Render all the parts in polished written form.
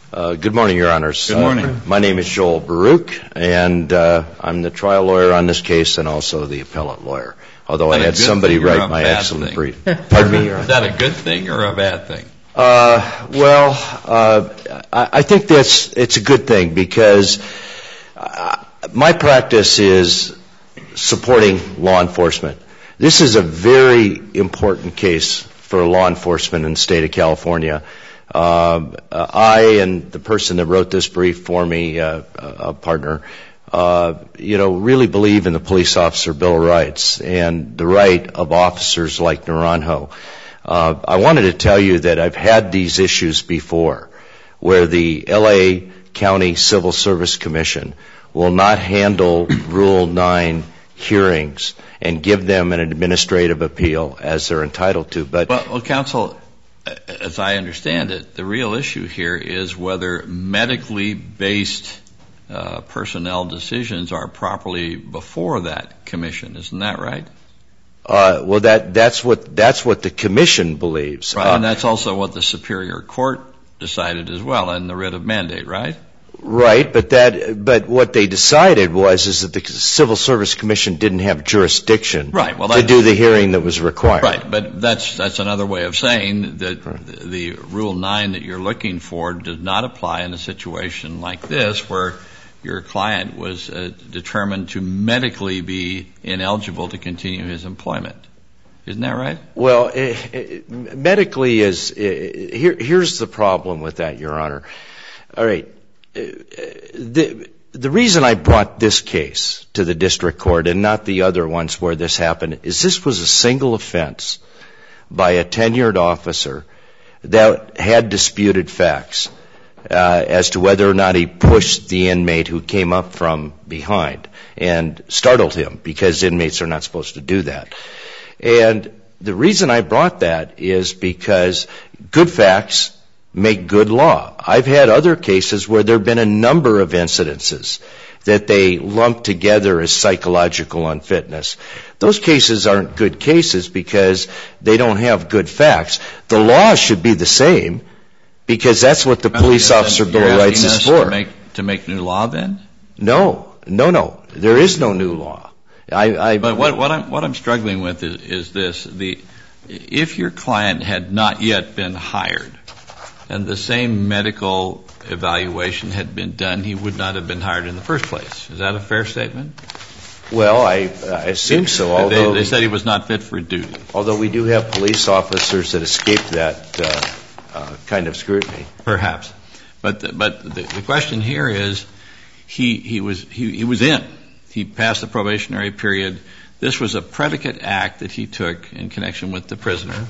Good morning, Your Honors. Good morning. My name is Joel Baruch, and I'm the trial lawyer on this case and also the appellate lawyer, although I had somebody write my excellent brief. Pardon me, Your Honor? Is that a good thing or a bad thing? I think it's a good thing because my practice is supporting law enforcement. This is a very important case for law enforcement in the state of California. I and the person that wrote this brief for me, a partner, really believe in the police officer Bill of Rights and the right of officers like Naranjo. I wanted to tell you that I've had these issues before where the L.A. County Civil Service Commission will not handle Rule 9 hearings and give them an administrative appeal as they're entitled to. Well, counsel, as I understand it, the real issue here is whether medically based personnel decisions are properly before that commission. Isn't that right? Well, that's what the commission believes. Right, and that's also what the Superior Court decided as well in the writ of mandate, right? Right, but what they decided is that the Civil Service Commission didn't have jurisdiction to do the hearing that was required. Right, but that's another way of saying that the Rule 9 that you're looking for does not apply in a situation like this where your client was determined to medically be ineligible to continue his employment. Isn't that right? Well, medically is here's the problem with that, Your Honor. All right. The reason I brought this case to the district court and not the other ones where this happened is this was a single offense by a tenured officer that had disputed facts as to whether or not he pushed the inmate who came up from behind and startled him, because inmates are not supposed to do that. And the reason I brought that is because good facts make good law. I've had other cases where there have been a number of incidences that they lump together as psychological unfitness. Those cases aren't good cases because they don't have good facts. The law should be the same because that's what the police officer Bill of Rights is for. To make new law then? No. There is no new law. But what I'm struggling with is this. If your client had not yet been hired and the same medical evaluation had been done, he would not have been hired in the first place. Is that a fair statement? Well, I assume so. Although they said he was not fit for duty. Although we do have police officers that escaped that kind of scrutiny. Perhaps. But the question here is he was in. He passed the probationary period. This was a predicate act that he took in connection with the prisoner.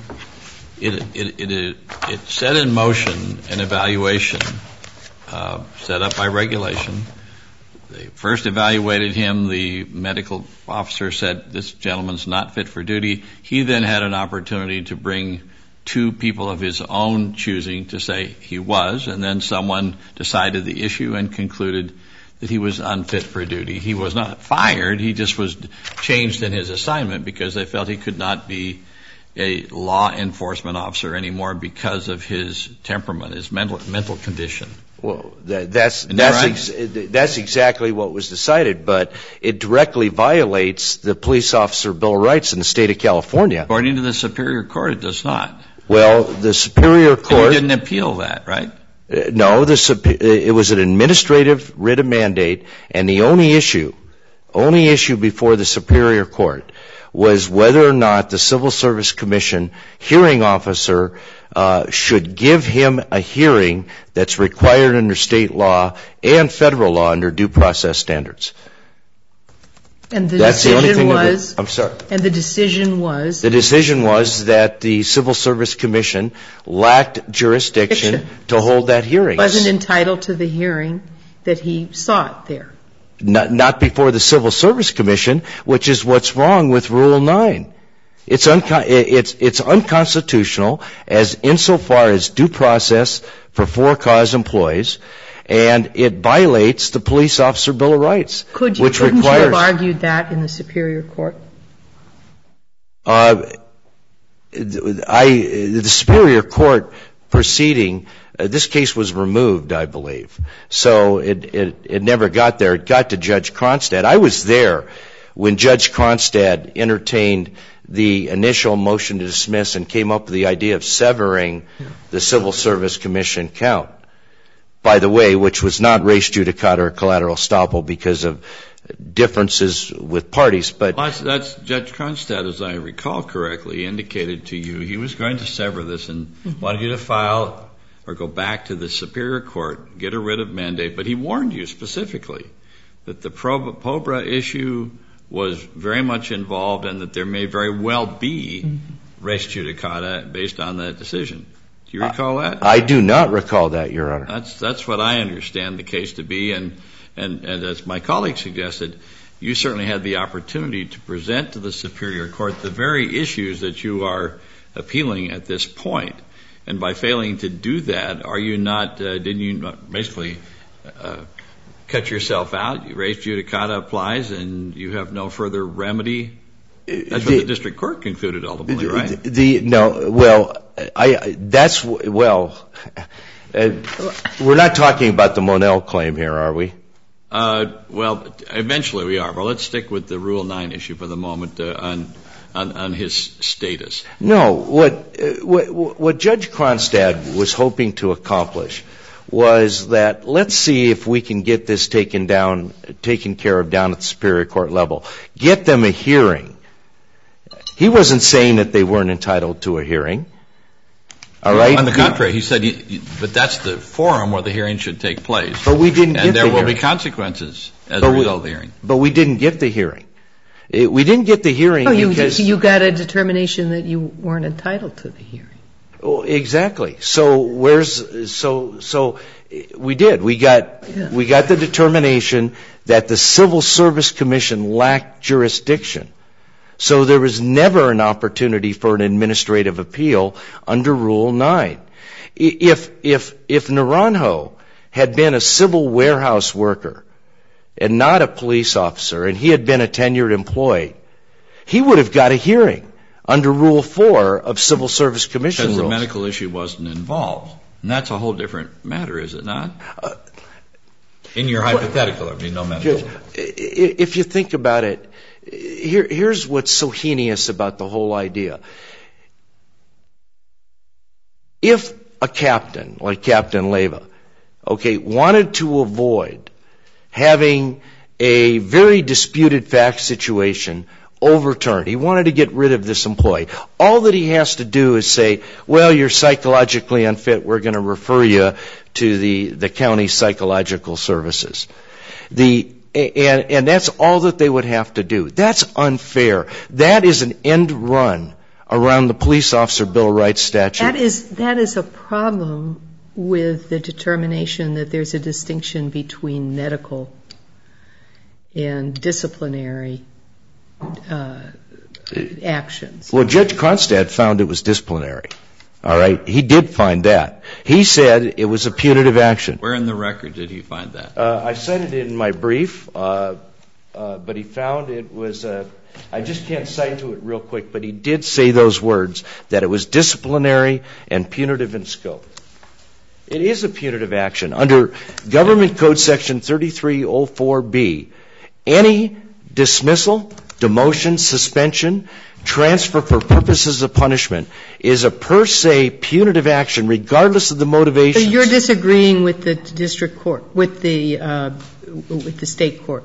It set in motion an evaluation set up by regulation. They first evaluated him. The medical officer said this gentleman's not fit for duty. He then had an opportunity to bring two people of his own choosing to say he was, and then someone decided the issue and concluded that he was unfit for duty. He was not fired. He just was changed in his assignment because they felt he could not be a law enforcement officer anymore because of his temperament, his mental condition. Well, that's exactly what was decided, but it directly violates the police officer Bill of Rights in the state of California. According to the Superior Court, it does not. Well, the Superior Court... And you didn't appeal that, right? No, it was an administrative writ of mandate, and the only issue before the Superior Court was whether or not the Civil Service Commission hearing officer should give him a hearing that's required under state law and federal law under due process standards. And the decision was? I'm sorry. And the decision was? The decision was that the Civil Service Commission lacked jurisdiction to hold that hearing. Wasn't entitled to the hearing that he sought there. Not before the Civil Service Commission, which is what's wrong with Rule 9. It's unconstitutional as insofar as due process for for-cause employees, and it violates the police officer Bill of Rights. Couldn't you have argued that in the Superior Court? The Superior Court proceeding This case was removed, I believe. So it never got there. It got to Judge Cronstad. I was there when Judge Cronstad entertained the initial motion to dismiss and came up with the idea of severing the Civil Service Commission count, by the way, which was not res judicata or collateral estoppel because of differences with parties. But that's Judge Cronstad, as I recall correctly, indicated to you he was going to sever this and wanted you to file or go back to the Superior Court, get a writ of mandate. But he warned you specifically that the POBRA issue was very much involved and that there may very well be res judicata based on that decision. Do you recall that? I do not recall that, Your Honor. That's what I understand the case to be. And as my colleague suggested, you certainly had the opportunity to present to the Superior Court the very issues that you are appealing at this point. And by failing to do that, are you not, didn't you not basically cut yourself out? Res judicata applies and you have no further remedy? That's what the district court concluded ultimately, right? We're not talking about the Monell claim here, are we? Well, eventually we are. But let's stick with the Rule 9 issue for the moment on his status. No, what Judge Cronstad was hoping to accomplish was that let's see if we can get this taken care of down at the Superior Court level. Get them a hearing. He wasn't saying that they weren't entitled to a hearing. All right? On the contrary, he said, but that's the forum where the hearing should take place. But we didn't get the hearing. And there will be consequences as a result of the hearing. But we didn't get the hearing. We didn't get the hearing because... You got a determination that you weren't entitled to the hearing. Oh, exactly. So we did. We got the determination that the Civil Service Commission lacked jurisdiction. So there was never an opportunity for an administrative appeal under Rule 9. If Naranjo had been a civil warehouse worker and not a police officer, and he had been a tenured employee, he would have got a hearing under Rule 4 of Civil Service Commission rules. Because the medical issue wasn't involved. And that's a whole different matter, is it not? In your hypothetical, there would be no medical. If you think about it, here's what's so heinous about the whole idea. If a captain, like Captain Leyva, wanted to avoid having a very disputed fact situation overturned, he wanted to get rid of this employee, all that he has to do is say, well, you're psychologically unfit, we're going to refer you to the county psychological services. And that's all that they would have to do. That's unfair. That is an end run around the Police Officer Bill of Rights statute. That is a problem with the determination that there's a distinction between medical and disciplinary actions. Well, Judge Cronstad found it was disciplinary. All right? He did find that. He said it was a punitive action. Where in the record did he find that? I cited it in my brief, but he found it was I just can't cite to it real quick, but he did say those words, that it was disciplinary and punitive in scope. It is a punitive action. Under Government Code Section 3304B, any dismissal, demotion, suspension, transfer for purposes of punishment is a per se punitive action regardless of the motivation. So you're disagreeing with the district court, with the state court?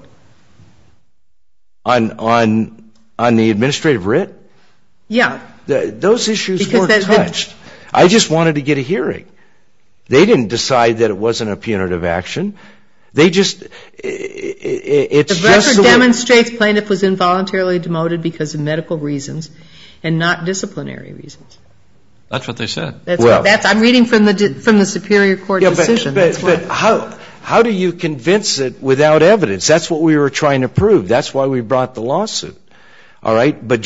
On the administrative writ? Yeah. Those issues weren't touched. I just wanted to get a hearing. They didn't decide that it wasn't a punitive action. They just, it's just... The record demonstrates plaintiff was involuntarily demoted because of medical reasons and not disciplinary reasons. That's what they said. I'm reading from the Superior Court decision. But how do you convince it without evidence? That's what we were trying to prove. That's why we brought the lawsuit. All right? But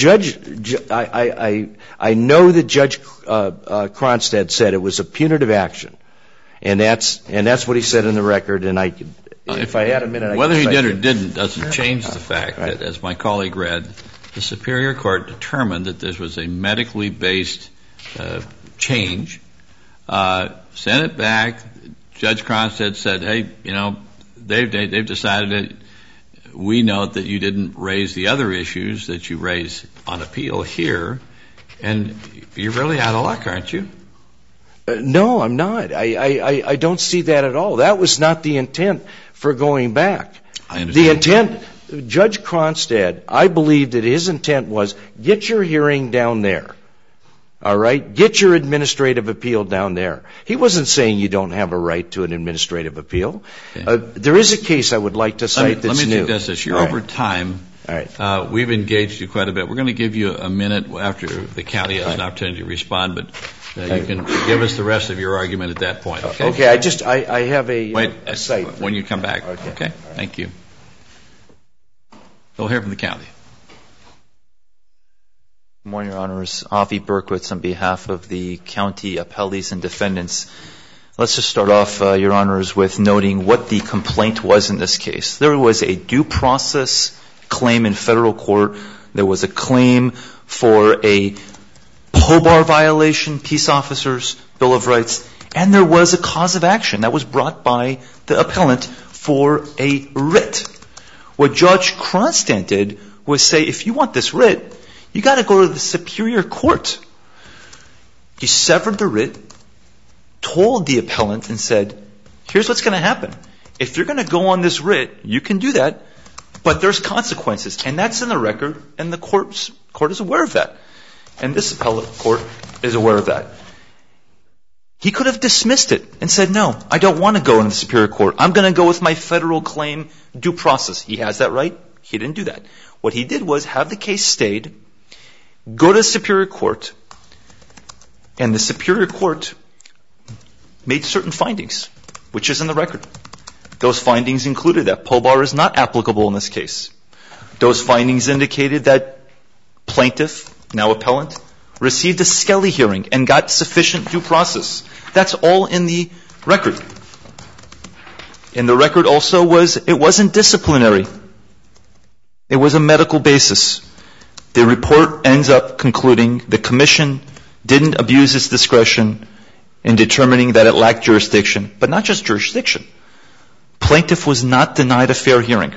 I know that Judge Cronstad said it was a punitive action. And that's what he said in the record. And if I had a minute, I could cite it. Whether he did or didn't doesn't change the fact that, as my colleague read, the Superior Court determined that this was a medically based change Sent it back. Judge Cronstead said, hey, they've decided that we note that you didn't raise the other issues that you raised on appeal here, and you're really out of luck, aren't you? No, I'm not. I don't see that at all. That was not the intent for going back. I understand. The intent, Judge Cronstead, I believe that his intent was, get your hearing down there. All right? Get your administrative appeal down there. He wasn't saying you don't have a right to an administrative appeal. Okay. There is a case I would like to cite that's new. Let me suggest this. You're over time. All right. We've engaged you quite a bit. We're going to give you a minute after the county has an opportunity to respond, but you can give us the rest of your argument at that point. Okay? Okay. I have a cite. When you come back. Okay? Right. Thank you. We'll hear from the county. Good morning, Your Honors. Avi Berkowitz on behalf of the county appellees and defendants. Let's just start off, Your Honors, with noting what the complaint was in this case. There was a due process claim in federal court. There was a claim for a POBAR violation, peace officers, Bill of Rights, and there was a cause of action that was brought by the appellant for a writ. What Judge Cronstead did was say, if you want this writ, you got to go to the Superior Court. He severed the writ, told the appellant and said, here's what's going to happen. If you're going to go on this writ, you can do that, but there's consequences. And that's in the record, and the court is aware of that. And this appellate court is aware of that. He could have dismissed it and said, no, I don't want to go into the Superior Court. I'm going to go with my federal claim due process. He has that right. He didn't do that. What he did was have the case stayed, go to the Superior Court, and the Superior Court made certain findings, which is in the record. Those findings included that POBAR is not applicable in this case. Those findings indicated that plaintiff, now appellant, received a Skelly hearing and got sufficient due process. That's all in the record. And the record also was, it wasn't disciplinary. It was a medical basis. The report ends up concluding the commission didn't abuse its discretion in determining that it lacked jurisdiction, but not just jurisdiction. Plaintiff was not denied a fair hearing.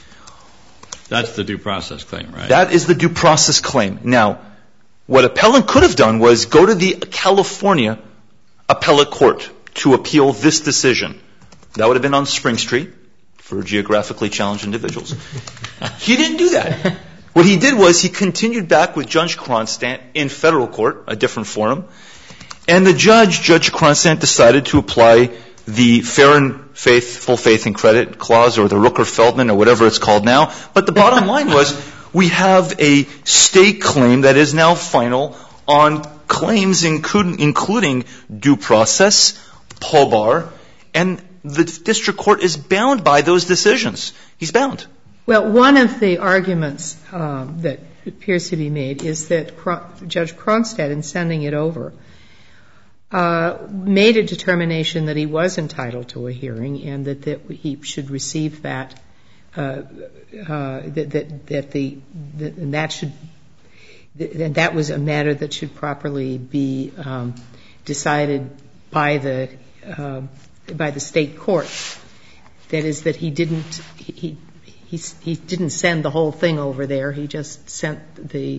That's the due process claim, right? That is the due process claim. Now, what appellant could have done was go to the California appellate court to appeal this decision. That would have been on Spring Street for geographically challenged individuals. He didn't do that. What he did was he continued back with Judge Cronstead in federal court, a different forum, and the Judge Cronstead, decided to apply the fair and full faith and credit clause, or the Rooker-Feldman, or whatever it's called now. But the bottom line was, we have a state claim that is now final on claims including due process, POBAR, and the district court is bound by those decisions. He's bound. Well, one of the arguments that appears to be made is that Judge Cronstead, in sending it over, made a determination that he was entitled to a hearing and that he should receive that, and that was a matter that should properly be decided by the state court. That is, that he didn't send the whole thing over there. He just sent the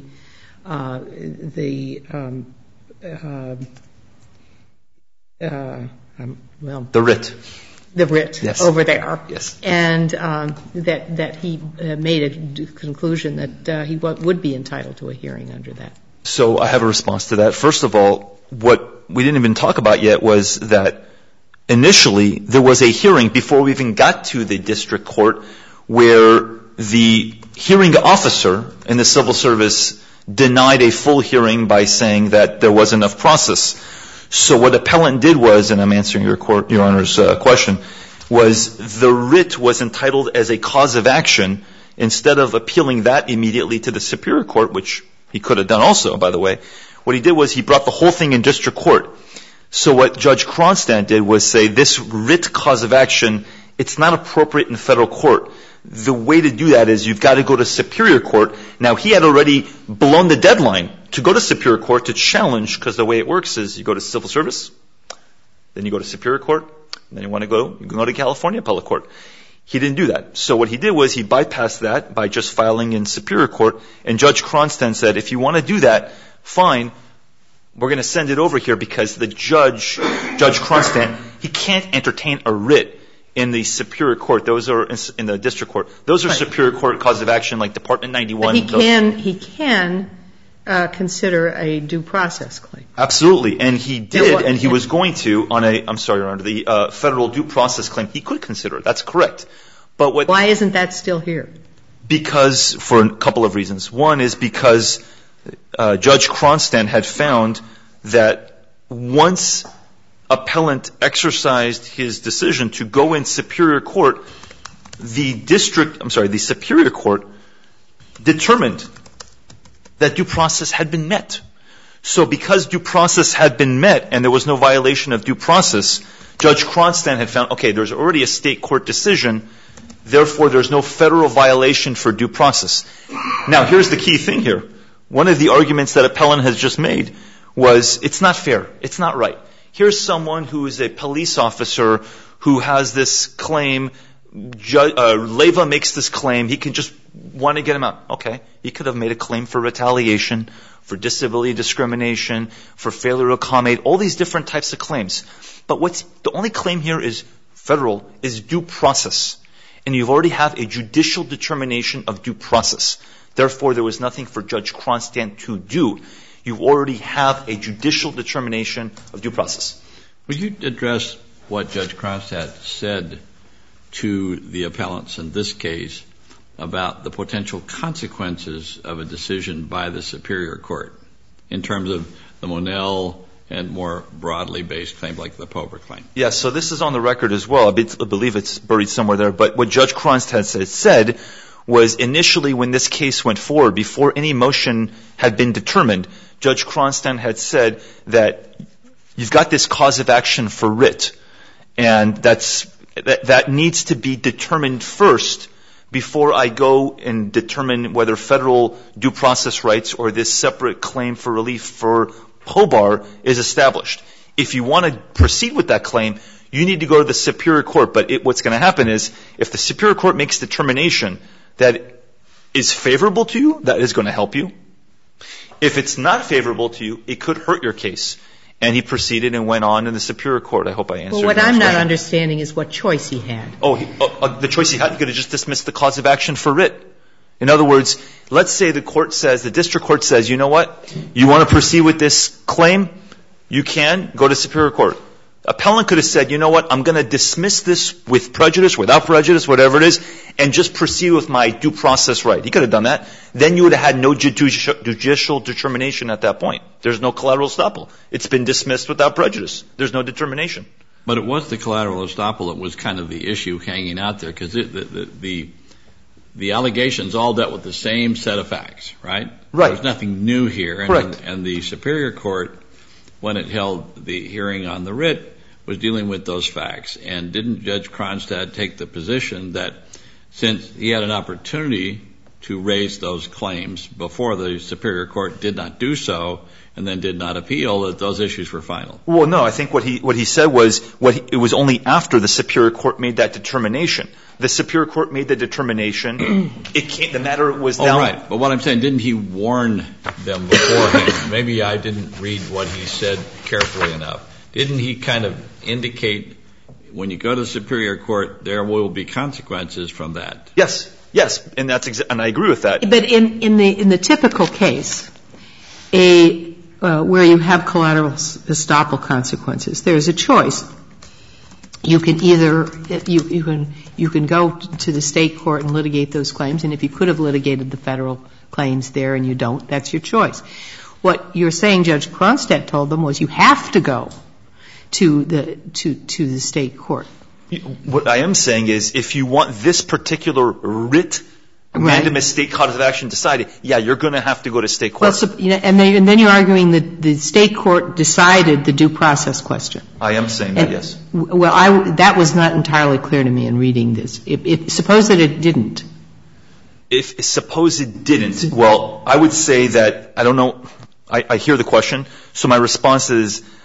writ. The writ, yes, over there. Yes. And that he made a conclusion that he would be entitled to a hearing under that. So I have a response to that. First of all, what we didn't even talk about yet was that initially there was a hearing before we even got to the district court where the hearing officer in the civil service denied a full hearing by saying that there was enough process. So what appellant did was, and I'm answering your Honor's question, was the writ was entitled as a cause of action instead of appealing that immediately to the Superior Court, which he could have done also, by the way. What he did was he brought the whole thing in district court. So what Judge Cronstead did was say this writ cause of action, it's not appropriate in federal court. The way to do that is you've got to go to Superior Court. Now, he had already blown the deadline to go to Superior Court to challenge, because the way it works is you go to civil service, then you go to Superior Court, and then you can go to California Appellate Court. He didn't do that. So what he did was he bypassed that by just filing in Superior Court, and Judge Cronstein said, if you want to do that, fine, we're going to send it over here because the Judge Cronstein, he can't entertain a writ in the Superior Court. Those are in the District Court. Those are Superior Court cause of action like Department 91. But he can consider a due process claim. Absolutely. And he did, and he was going to on the federal due process claim. He could consider it. That's correct. But why isn't that still here? Because, for a couple of reasons. One is because Judge Cronstein had found that once appellant exercised his decision to go in Superior Court, the Superior Court determined that due process had been met. So because due process had been met and there was no violation of due process, Judge Cronstein had found, okay, there's already a state court decision, therefore there's no federal violation for due process. Now, here's the key thing here. One of the arguments that appellant has just made was, it's not fair, it's not right. Here's someone who is a police officer who has this claim, Leyva makes this claim, he can just want to get him out. Okay, he could have made a claim for retaliation, for disability discrimination, for failure to accommodate, all these different types of claims. But the only claim here is federal, is due process. And you've already have a judicial determination of due process. Therefore, there was nothing for Judge Cronstein to do. You already have a judicial determination of due process. Would you address what Judge Cronstein said to the appellants in this case about the potential consequences of a decision by the Superior Court in terms of the Monell and more broadly based claim like the Pover claim? Yes, so this is on the record as well. I believe it's buried somewhere there. But what Judge Cronstein said was initially when this case went forward, before any motion had been determined, Judge Cronstein had said that you've got this cause of action for writ, and that needs to be determined first before I go and determine whether federal due process rights or this separate claim for relief for POBAR is established. If you want to proceed with that claim, you need to go to the Superior Court. But what's going to happen is if the Superior Court makes determination that is favorable to you, that is going to help you. If it's not favorable to you, it could hurt your case. And he proceeded and went on in the Superior Court. I hope I answered your question. Well, what I'm not understanding is what choice he had. The choice he had, he could have just dismissed the cause of action for writ. In other words, let's say the district court says, you know what, you want to proceed with this claim? You can go to Superior Court. Appellant could have said, you know what, I'm going to dismiss this with prejudice, without prejudice, whatever it is, and just proceed with my due process right. He could have done that. Then you would have had no judicial determination at that point. There's no collateral estoppel. It's been dismissed without prejudice. There's no determination. But it was the collateral estoppel that was kind of the issue hanging out there, because the allegations all dealt with the same set of facts, right? Right. There's nothing new here. Correct. And the Superior Court, when it held the hearing on the writ, was dealing with those facts. And didn't Judge Cronstein take the position that since he had an opportunity to raise those claims before the Superior Court did not do so and then did not appeal, that those issues were final? Well, no. I think what he said was it was only after the Superior Court made that determination. The Superior Court made the determination. The matter was down. Oh, right. But what I'm saying, didn't he warn them beforehand? Maybe I didn't read what he said carefully enough. Didn't he kind of indicate when you go to the Superior Court, there will be consequences from that? Yes. And and I agree with that. But in the typical case, where you have collateral estoppel consequences, there's a choice. You can either you can go to the state court and litigate those claims, and if you could have litigated the federal claims there and you don't, that's your choice. What you're saying Judge Cronstein told them was you have to go to the state court. What I am saying is if you want this particular writ, mandamus state cause of action decided, you're going to have to go to state court. Well, and then you're arguing that the state court decided the due process question. I am saying that, yes. Well, that was not entirely clear to me in reading this. Suppose that it didn't. Suppose it didn't. Well, I would say that, I don't know, I hear the question. So my response is,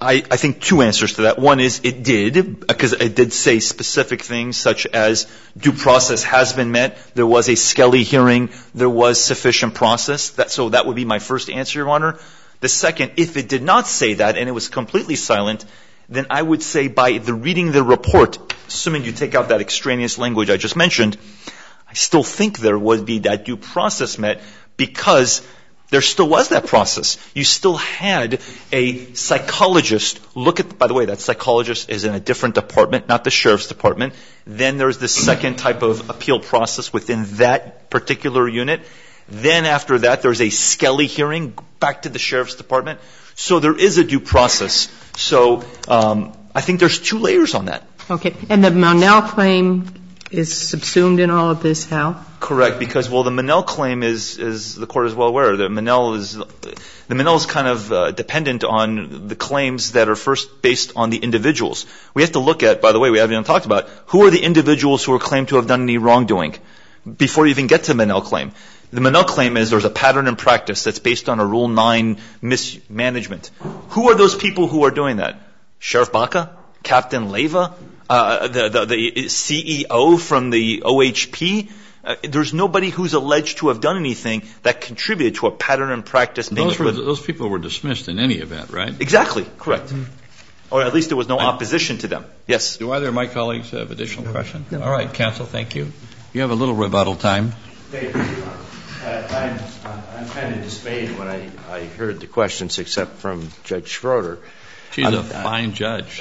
I think two answers to that. One is it did, because it did say specific things such as due process has been met, there was a Skelly hearing, there was sufficient process. So that would be my first answer, Your Honor. The second, if it did not say that and it was completely silent, then I would say by the reading the report, assuming you take out that extraneous language I just mentioned, I still think there would be that due process met because there still was that process. You still had a psychologist look at, by the way, that psychologist is in a different department, not the sheriff's department. Then there's this second type of appeal process within that particular unit. Then after that, there's a Skelly hearing back to the sheriff's department. So there is a due process. So I think there's two layers on that. Okay. And the Monell claim is subsumed in all of this, how? Correct, because, well, the Monell claim is the court is well aware. The Monell is kind of dependent on the claims that are first based on the individuals. We have to look at, by the way, we haven't even talked about, who are the individuals who are claimed to have done any wrongdoing before you even get to the Monell claim. The Monell claim is there's a pattern in practice that's based on a Rule 9 mismanagement. Who are those people who are doing that? Sheriff Baca? Captain Leyva? The CEO from the OHP? There's nobody who's alleged to have done anything that contributed to a pattern in practice. Those people were dismissed in any event, right? Exactly, correct. Or at least there was no opposition to them. Yes. Do either of my colleagues have additional questions? No. All right, counsel, thank you. You have a little rebuttal time. Thank you. I'm kind of dismayed when I heard the questions except from Judge Schroeder. She's a fine judge.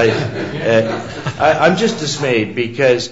I'm just dismayed because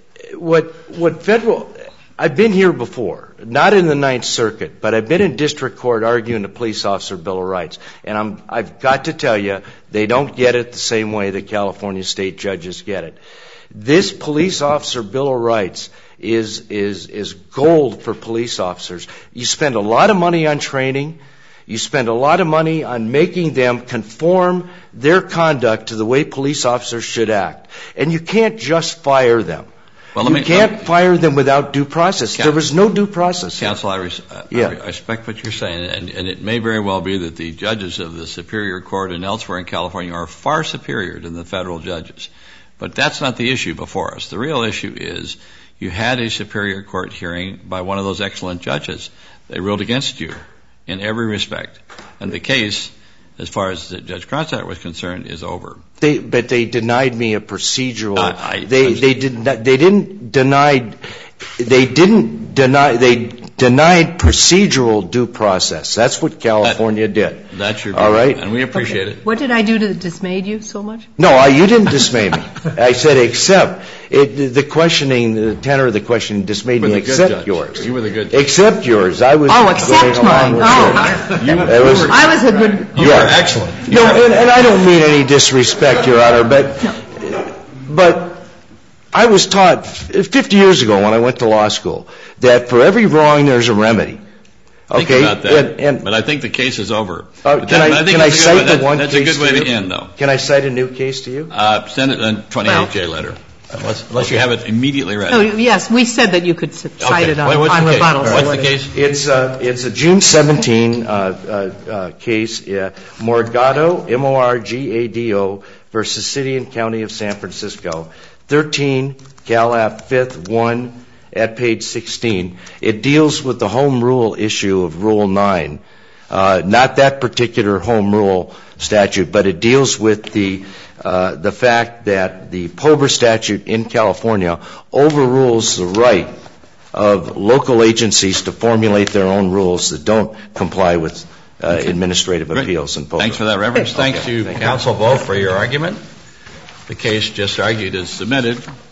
I've been here before, not in the Ninth Circuit, but I've been in district court arguing the police officer Bill of Rights. And I've got to tell you, they don't get it the same way that California state judges get it. This police officer Bill of Rights is gold for police officers. You spend a lot of money on training. You spend a lot of money on making them conform their conduct to the way police officers should act. And you can't just fire them. You can't fire them without due process. There was no due process. Counsel, I respect what you're saying, and it may very well be that the judges of the Superior Court and elsewhere in California are far superior than the federal judges. But that's not the issue before us. The real issue is you had a Superior Court hearing by one of those excellent judges. They ruled against you in every respect. And the case, as far as Judge Cronstadt was concerned, is over. But they denied me a procedural. They denied procedural due process. That's what California did. That's your view. All right? And we appreciate it. What did I do that dismayed you so much? No, you didn't dismay me. I said except. The questioning, the tenor of the questioning dismayed me except yours. You were the good judge. Except yours. I was except mine. I was a good. You were excellent. No, and I don't mean any disrespect, Your Honor, but I was taught 50 years ago when I went to law school that for every wrong there's a remedy. Okay? Think about that. But I think the case is over. Can I cite the one case? That's a good way to end, though. Can I cite a new case to you? Send it in a 28-J letter. Unless you have it immediately ready. Oh, yes, we said that you could cite it on rebuttal. What's the case? It's a June 17 case, Morgado, M-O-R-G-A-D-O, versus City and County of San Francisco, 13 Calap 5th 1 at page 16. It deals with the home rule issue of Rule 9, not that particular home rule statute, but it deals with the fact that the POBR statute in California overrules the right of local agencies to formulate their own rules that don't comply with administrative appeals in POBR. Thanks for that, Reverend. Thanks to counsel both for your argument. The case just argued is submitted.